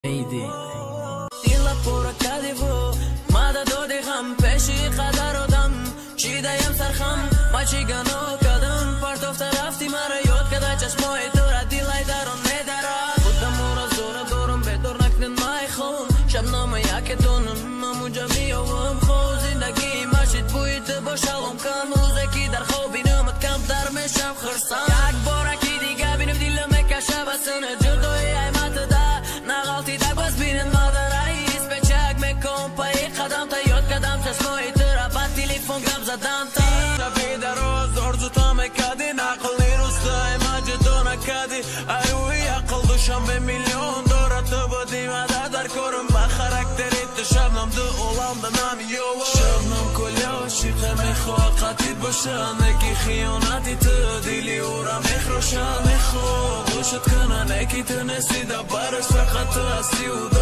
عیدی دل پورا کردی و ماده دادی هم پیشی قدر آدم چیدایم سرخم ما چی گناه کردم پرتافت رفتی مرا یاد کده چشمای تو را دیلای درون نداره خودم را زور دارم بدور نکنن مای خون شبنامه یکتونم همونجا میاوم خود زندگی مشید بویت با شلوم کم روزکی در خواب بینمت کم در میشم خرسان یک بارکی دیگه بینم دیلم میکشه بسنه جدای ایمت ده نغلطی دک بس بینن مادر رئیس به چک میکن پایی قدم تا یاد کدم چشمای تو را با تلیفون گم زدم تا شبی دراز آرزوتا میکدی نقلی روستای مجدو نکدی ایوی عقل دوشم به میلیون داره تو بودی مده در کارم با خرکتریت شبنم دو اولام به نمیوه شبنم کلی عاشقه میخواد قطید باشه نکی خیانتی تو دیلی او را میخروشن میخواد دوشت کنن اکی تو نسیده برش فقط تو هستی و